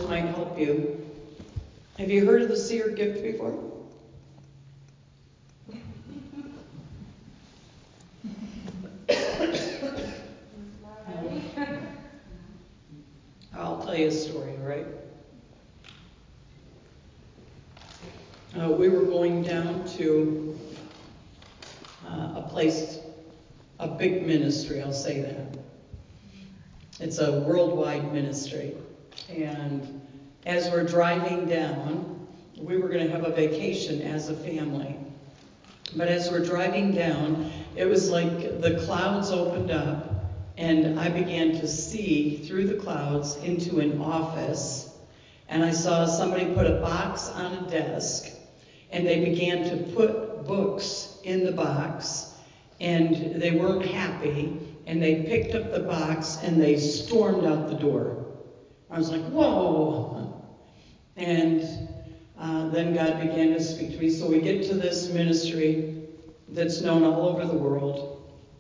might help you. Have you heard of the seer gift before? I'll tell you a story, all right? We were going down to a place, a big ministry, I'll say that. It's a worldwide ministry. And as we're driving down, we were going to have a vacation as a family. But as we're driving down, it was like the clouds opened up, and I began to see through the clouds into an office. And I saw somebody put a box on a desk, and they began to put books in the box, and they weren't happy, and they picked up the box and they stormed out the door. I was like, whoa! And then God began to speak to me. So we get to this ministry that's known all over the world.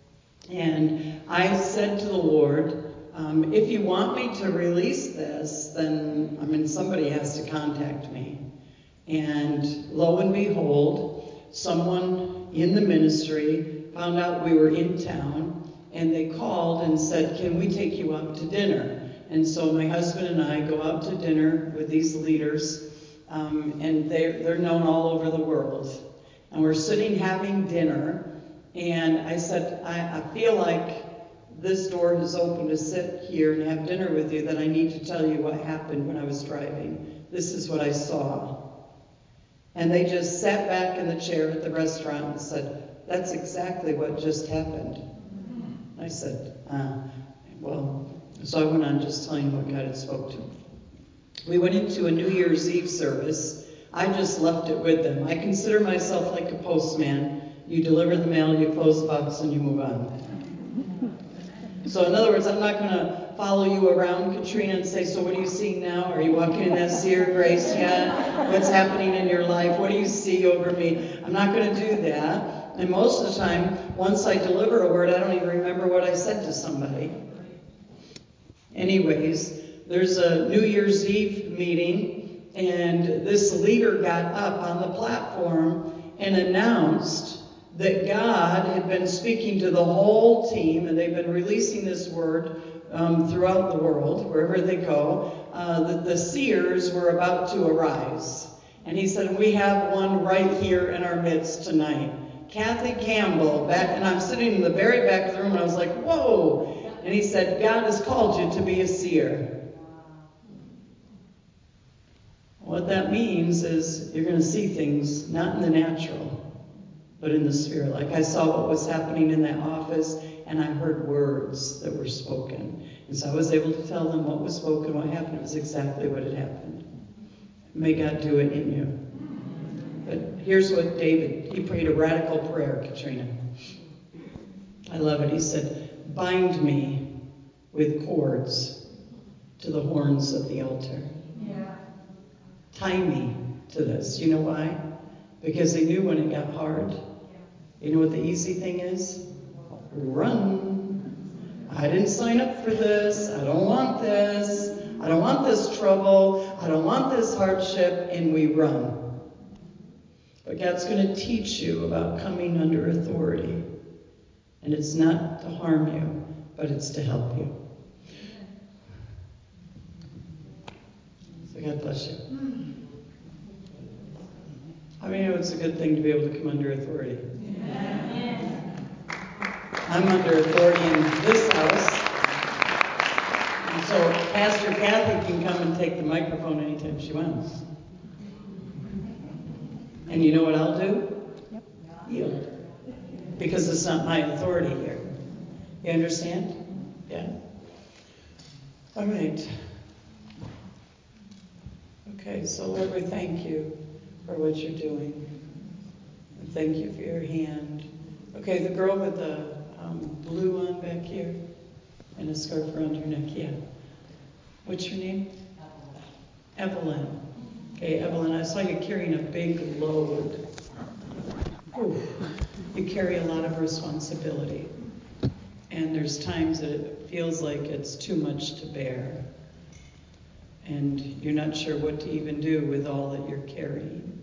And I said to the Lord, if you want me to release this, then, somebody has to contact me. And lo and behold, someone in the ministry found out we were in town, and they called and said, can we take you out to dinner? And so my husband and I go out to dinner with these leaders, and they're known all over the world. And we're sitting having dinner, and I said, I feel like this door is open to sit here and have dinner with you, that I need to tell you what happened when I was driving. This is what I saw. And they just sat back in the chair at the restaurant and said, that's exactly what just happened. I said, well, so I went on just telling what God had spoke to me. We went into a New Year's Eve service. I just left it with them. I consider myself like a postman. You deliver the mail, you close the box, and you move on. So in other words, I'm not going to follow you around, Katrina, and say, so what are you seeing now? Are you walking in that seer grace yet? What's happening in your life? What do you see over me? I'm not going to do that. And most of the time, once I deliver a word, I don't even remember what I said to somebody. Anyways, there's a New Year's Eve meeting, and this leader got up on the platform and announced that God had been speaking to the whole team, and they've been releasing this word throughout the world, wherever they go, that the seers were about to arise. And he said, we have one right here in our midst tonight. Kathy Campbell, back, and I'm sitting in the very back of the room, and I was like, whoa! And he said, God has called you to be a seer. What that means is you're going to see things not in the natural, but in the spirit. Like I saw what was happening in that office, and I heard words that were spoken. And so I was able to tell them what was spoken, what happened. It was exactly what had happened. May God do it in you. But here's what David, he prayed a radical prayer, Katrina. I love it. He said, bind me with cords to the horns of the altar. Yeah. Tie me to this. You know why? Because he knew when it got hard. You know what the easy thing is? Run. I didn't sign up for this. I don't want this. I don't want this trouble. I don't want this hardship. And we run. But God's going to teach you about coming under authority. And it's not to harm you, but it's to help you. So God bless you. How many know it's a good thing to be able to come under authority? Yeah. I'm under authority in this house. And so Pastor Kathy can come and take the microphone anytime she wants. And you know what I'll do? Yield. Because it's not my authority here. You understand? Yeah? All right. Okay, so Lord, we thank you for what you're doing. And thank you for your hand. Okay, the girl with the blue on back here and a scarf around her neck, yeah. What's your name? Evelyn. Okay, Evelyn, I saw you carrying a big load. Ooh, you carry a lot of responsibility. And there's times that it feels like it's too much to bear. and you're not sure what to even do with all that you're carrying.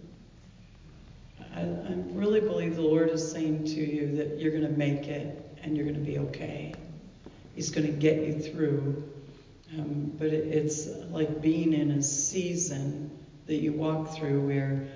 I really believe the Lord is saying to you that you're going to make it and you're going to be okay. He's going to get you through. But it's like being in a season that you walk through where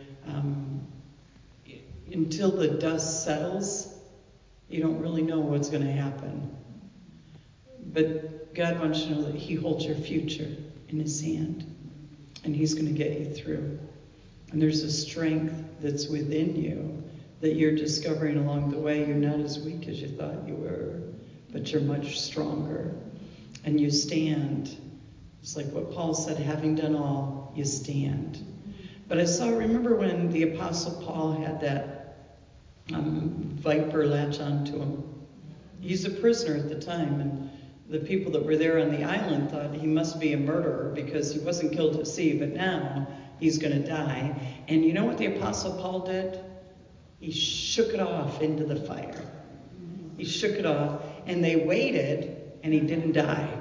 until the dust settles, you don't really know what's going to happen. But God wants you to know that He holds your future in His hand. And He's going to get you through. And there's a strength that's within you that you're discovering along the way. You're not as weak as you thought you were, but you're much stronger. And you stand. It's like what Paul said, having done all, you stand. But remember when the Apostle Paul had that viper latch onto him? He's a prisoner at the time, and the people that were there on the island thought he must be a murderer because he wasn't killed at sea, but now he's going to die. And you know what the Apostle Paul did? He shook it off into the fire. He shook it off, and they waited, and he didn't die.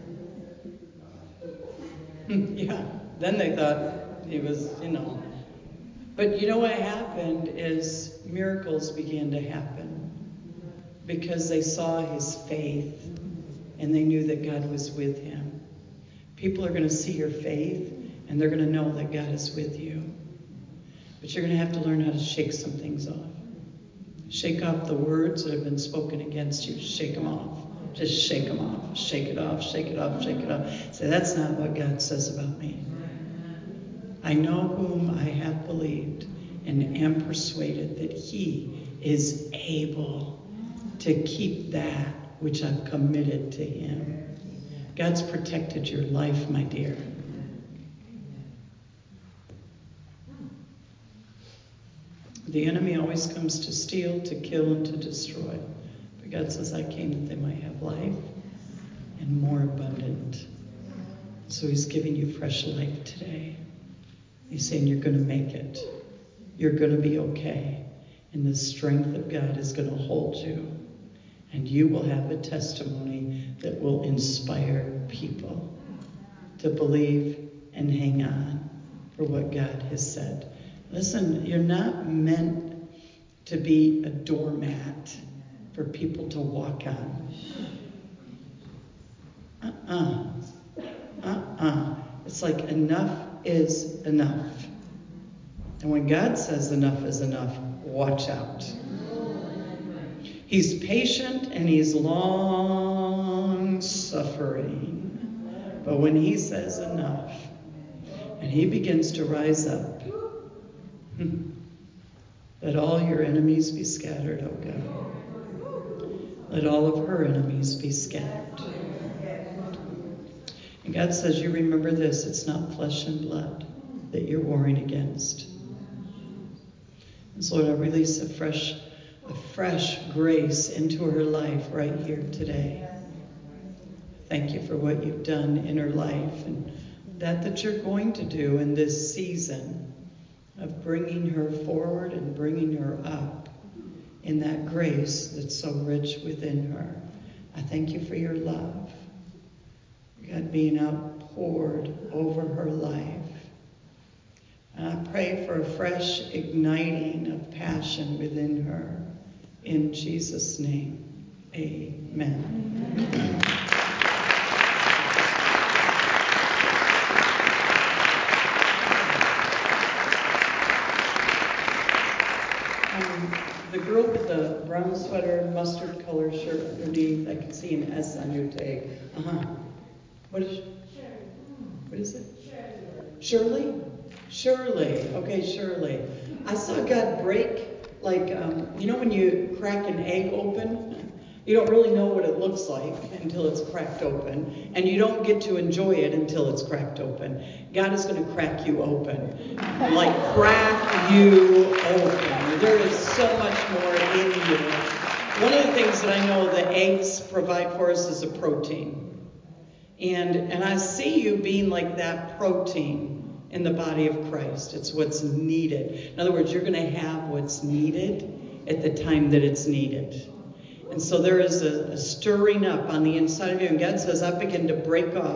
Yeah, then they thought he was, But you know what happened is miracles began to happen because they saw his faith and they knew that God was with him. People are going to see your faith and they're going to know that God is with you. But you're going to have to learn how to shake some things off. Shake off the words that have been spoken against you. Shake them off. Just shake them off. Shake it off. Shake it off. Shake it off. Say, that's not what God says about me. I know whom I have believed and am persuaded that He is able to keep that which I've committed to Him. God's protected your life, my dear. The enemy always comes to steal, to kill, and to destroy. But God says, I came that they might have life and more abundant. So He's giving you fresh life today. He's saying you're going to make it. You're going to be okay. And the strength of God is going to hold you. And you will have a testimony that will inspire people to believe and hang on for what God has said. Listen, you're not meant to be a doormat for people to walk on. It's like enough is enough. And when God says enough is enough, watch out. He's patient and He's long suffering. But when He says enough, and He begins to rise up, let all your enemies be scattered, O God. Let all of her enemies be scattered. And God says, you remember this, it's not flesh and blood that you're warring against. And so Lord, I release a fresh grace into her life right here today. Thank you for what you've done in her life and that you're going to do in this season of bringing her forward and bringing her up in that grace that's so rich within her. I thank you for your love, God, being outpoured over her life. And I pray for a fresh igniting of passion within her. In Jesus' name, amen. The girl with the brown sweater, mustard color shirt underneath, I can see an S on your tag. What is it? Shirley? Shirley. Okay, Shirley. I saw God break, when you crack an egg open, you don't really know what it looks like until it's cracked open, and you don't get to enjoy it until it's cracked open. God is going to crack you open. Crack you open. There is so much more in you. One of the things that I know the eggs provide for us is a protein. And I see you being like that protein in the body of Christ. It's what's needed. In other words, you're going to have what's needed at the time that it's needed. And so there is a stirring up on the inside of you. And God says, I begin to break off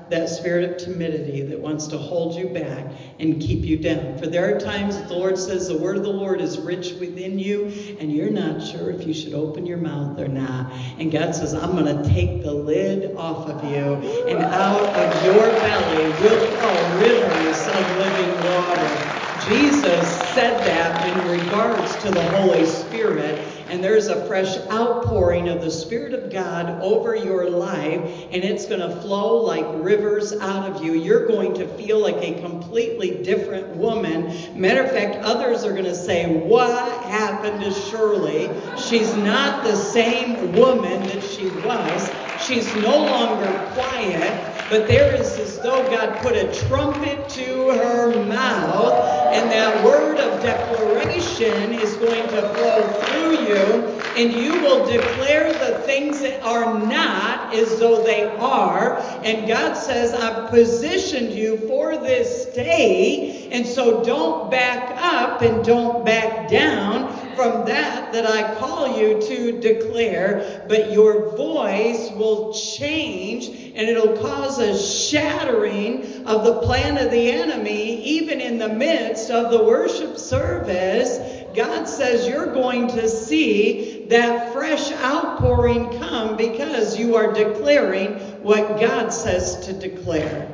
that spirit of timidity that wants to hold you back and keep you down. For there are times that the Lord says the word of the Lord is rich within you, and you're not sure if you should open your mouth or not. And God says, I'm going to take the lid off of you, and out of your belly will flow rivers of living water. Jesus said that in regards to the Holy Spirit, and there's a fresh outpouring of the Spirit of God over your life, and it's going to flow like rivers out of you. You're going to feel like a completely different woman. Matter of fact, others are going to say, what happened to Shirley? She's not the same woman that she was. She's no longer quiet. But there is as though God put a trumpet to her mouth, and that word of declaration is going to flow through you, and you will declare the things that are not as though they are. And God says, I've positioned you for this day, and so don't back up and don't back down from that I call you to declare, but your voice will change, and it'll cause a shattering of the plan of the enemy, even in the midst of the worship service. God says you're going to see that fresh outpouring come because you are declaring what God says to declare.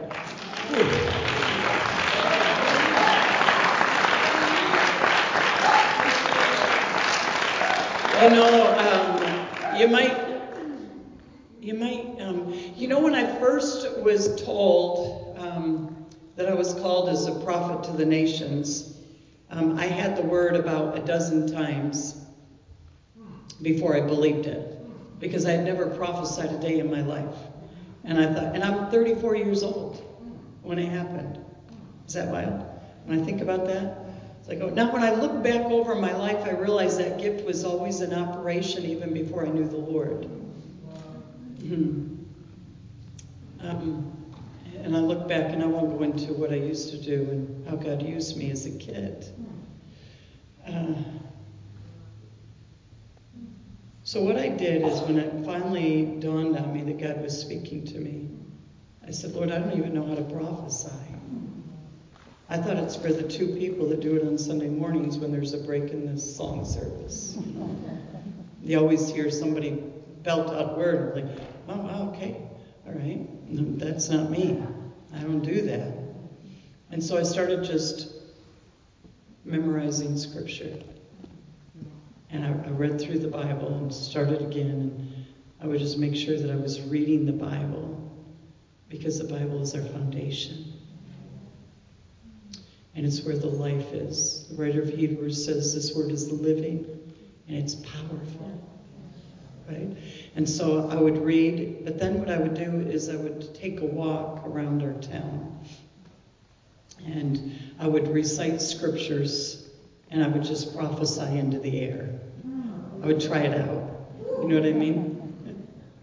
When I first was told that I was called as a prophet to the nations, I had the word about a dozen times before I believed it, because I had never prophesied a day in my life. And I thought, and I'm 34 years old when it happened. Is that wild? When I think about that, it's like, oh, now when I look back over my life, I realize that gift was always in operation even before I knew the Lord. And I look back, and I won't go into what I used to do and how God used me as a kid. So what I did is, when it finally dawned on me that God was speaking to me, I said, Lord, I don't even know how to prophesy. I thought it's for the two people that do it on Sunday mornings when there's a break in the song service. You always hear somebody belt out word, like, oh, okay, all right. No, that's not me. I don't do that. And so I started just memorizing scripture. And I read through the Bible and started again. And I would just make sure that I was reading the Bible, because the Bible is our foundation. And it's where the life is. The writer of Hebrews says this word is living and it's powerful. Right? And so I would read, but then what I would do is I would take a walk around our town. And I would recite scriptures, and I would just prophesy into the air. I would try it out. You know what I mean?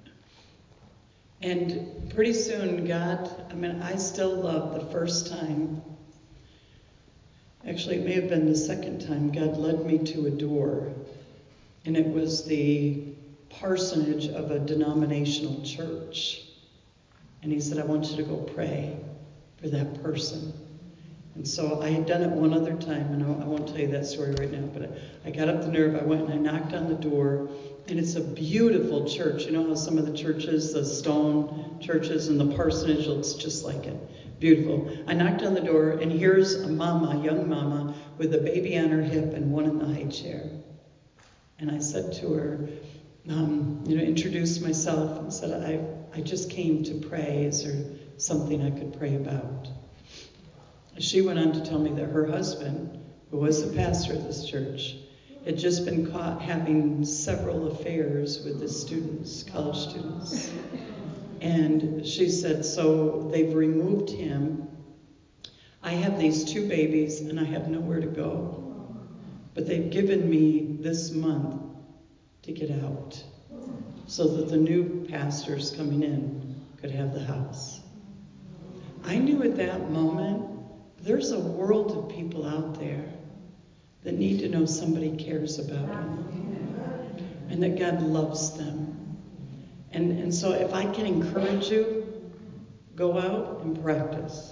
And pretty soon I still love the first time. Actually, it may have been the second time God led me to a door. And it was the parsonage of a denominational church. And he said, I want you to go pray for that person. And so I had done it one other time, and I won't tell you that story right now, but I got up the nerve, I went and I knocked on the door, and it's a beautiful church. You know how some of the churches, the stone churches, and the parsonage looks just like it. Beautiful. I knocked on the door, and here's a mama, young mama, with a baby on her hip and one in the high chair. And I said to her, introduced myself and said, I just came to pray. Is there something I could pray about? She went on to tell me that her husband, who was the pastor of this church, had just been caught having several affairs with the students, college students. And she said, so they've removed him. I have these two babies and I have nowhere to go. But they've given me this month to get out so that the new pastors coming in could have the house. I knew at that moment there's a world of people out there that need to know somebody cares about them and that God loves them. And so if I can encourage you, Go out and practice.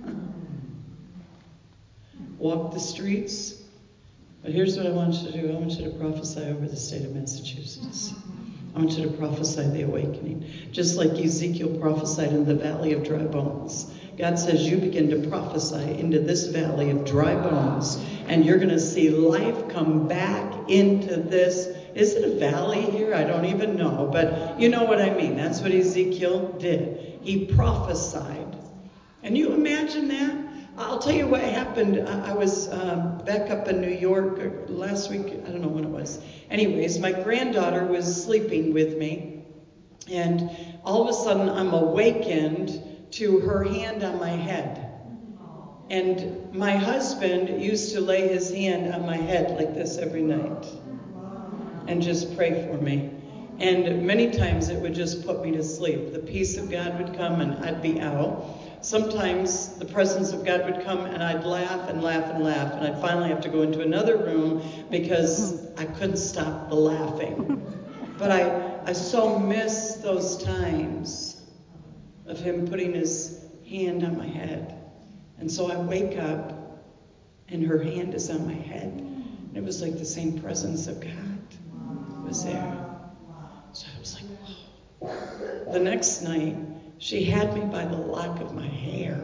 Walk the streets. But here's what I want you to do. I want you to prophesy over the state of Massachusetts. I want you to prophesy the awakening. Just like Ezekiel prophesied in the valley of dry bones. God says you begin to prophesy into this valley of dry bones. And you're going to see life come back into this. Is it a valley here? I don't even know. But you know what I mean. That's what Ezekiel did. He prophesied. And you imagine that? I'll tell you what happened. I was back up in New York last week. I don't know when it was. Anyways, my granddaughter was sleeping with me. And all of a sudden, I'm awakened to her hand on my head. And my husband used to lay his hand on my head like this every night. And just pray for me. And many times it would just put me to sleep. The peace of God would come and I'd be out. Sometimes the presence of God would come and I'd laugh and laugh and laugh. And I'd finally have to go into another room because I couldn't stop the laughing. But I so miss those times of him putting his hand on my head. And so I wake up and her hand is on my head. And it was like the same presence of God was there. So I was like, wow. The next night, she had me by the lock of my hair.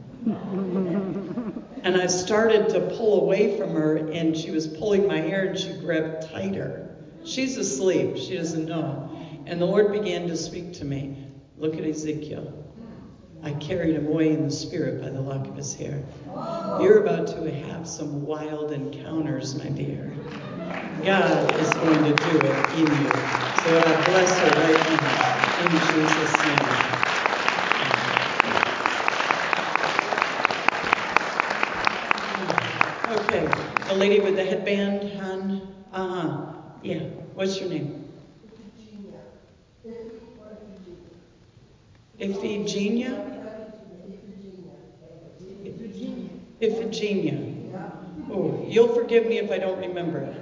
And I started to pull away from her, and she was pulling my hair, and she grabbed tighter. She's asleep. She doesn't know. And the Lord began to speak to me. Look at Ezekiel. I carried him away in the spirit by the lock of his hair. You're about to have some wild encounters, my dear. God is going to do it in you. So I bless her right now in Jesus' name. Okay, the lady with the headband on. Yeah, what's your name? Iphigenia? Iphigenia. Oh, you'll forgive me if I don't remember it.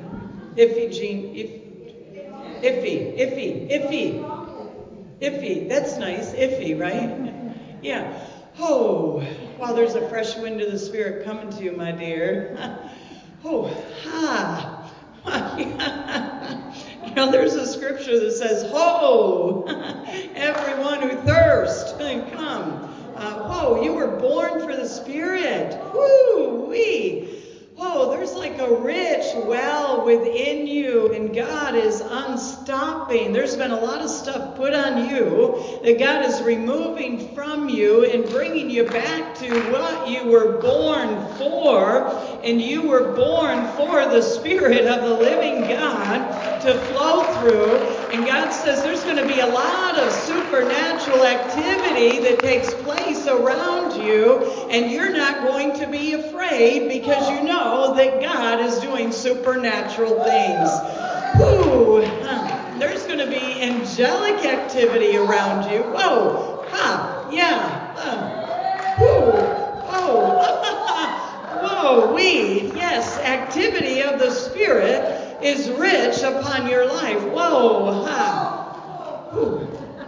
Iffy. That's nice. Iffy, right? Yeah. Oh, wow, there's a fresh wind of the Spirit coming to you, my dear. Oh, ha. You know, there's a scripture that says, ho, everyone who thirsts, come. Whoa, you were born for the Spirit. Woo-wee. Oh, there's like a rich well within you, and God is unstopping. There's been a lot of stuff put on you that God is removing from you and bringing you back to what you were born for. And you were born for the Spirit of the living God to flow through. And God says there's going to be a lot of supernatural activity that takes place around you, and you're not going to be afraid because you know that God is doing supernatural things. Woo! There's going to be angelic activity around you. Whoa! Ha! Yeah! Woo! Oh! Whoa! Yes, activity of the Spirit is rich upon your life. Whoa! Ha! Woo!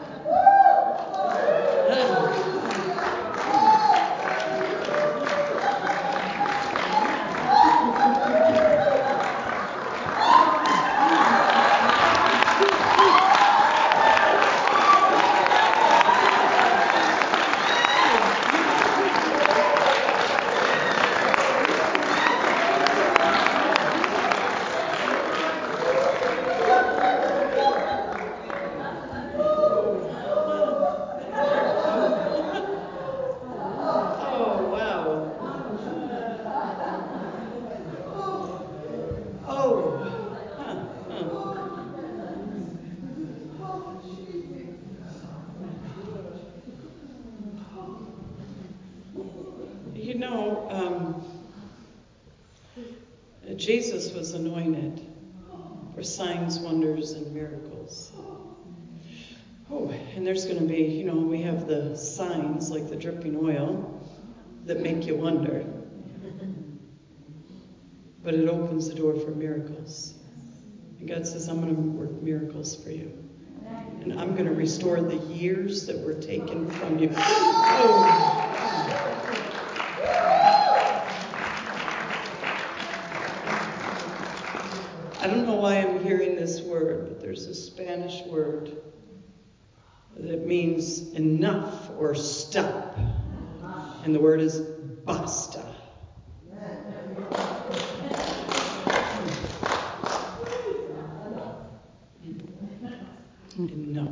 Jesus was anointed for signs, wonders, and miracles. Oh, and there's going to be, we have the signs like the dripping oil that make you wonder. But it opens the door for miracles. And God says, I'm going to work miracles for you. And I'm going to restore the years that were taken from you. Oh. I don't know why I'm hearing this word, but there's a Spanish word that means enough or stop. And the word is basta. Enough.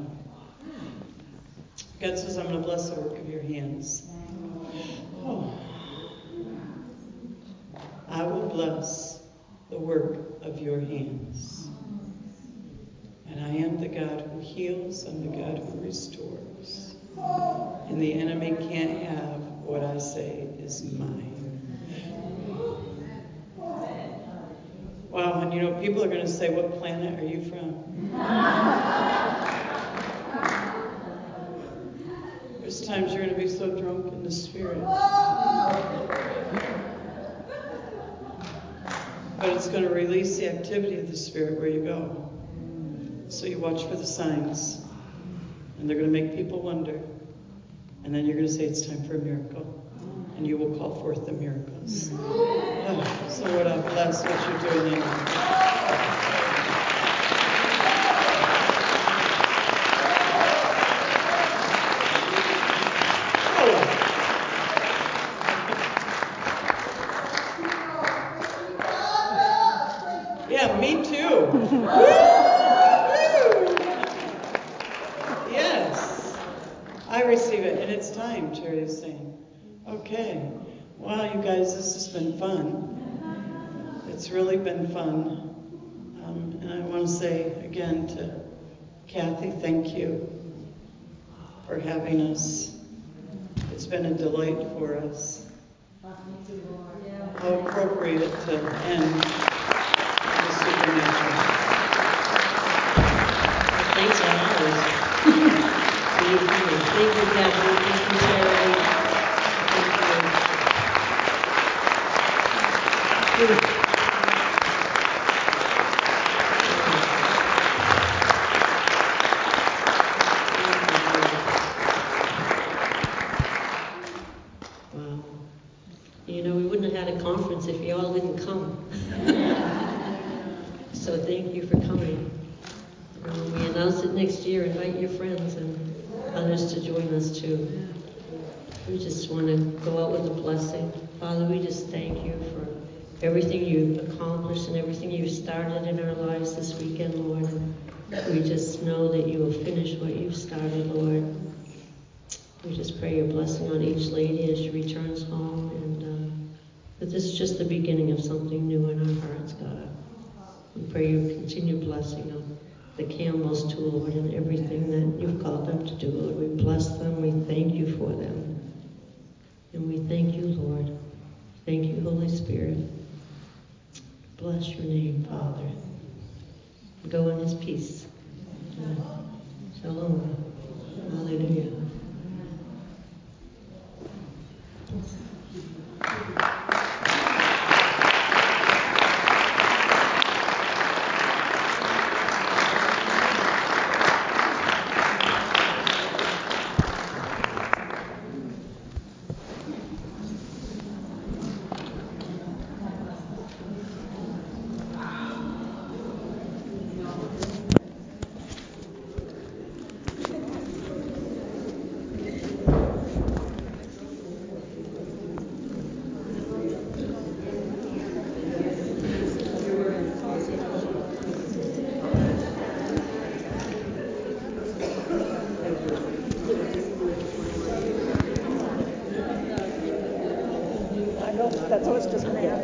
God says, I'm going to bless the work of your hands. Oh. I will bless the work of your hands. And I am the God who heals, I'm the God who restores. And the enemy can't have what I say is mine. Wow, and you know, people are going to say, what planet are you from? There's times you're going to be so drunk in the Spirit. But it's going to release the activity of the Spirit where you go. So you watch for the signs. And they're going to make people wonder. And then you're going to say it's time for a miracle. And you will call forth the miracles. Oh, so Lord, I bless what you're doing now. Yeah, me too. Yes. I receive it. And it's time, Terry is saying. Okay. Wow, you guys, this has been fun. It's really been fun. And I want to say again to Kathy, thank you for having us. It's been a delight for us. How appropriate to end the supernatural. Thanks, Alice. Thank you, Kathy. Thank you, Terry. Thank you. Wow. You know, we wouldn't have had a conference if you all didn't come. So thank you for coming. We announce it next year. Invite your friends and others to join us too. We just want to go out with a blessing. Father, we just thank you for everything you've accomplished and everything you've started in our lives this weekend, Lord. And we just know that you will finish what you've started, Lord. We just pray your blessing on each lady as she returns home, and that this is just the beginning of something new in our hearts, God. We pray your continued blessing on the Campbells too, Lord, and everything that you've called them to do, Lord. We bless them. We thank you for them. And we thank you, Lord. Thank you, Holy Spirit. Bless your name, Father. Go in his peace. Shalom. Hallelujah. That's what I was just going to ask.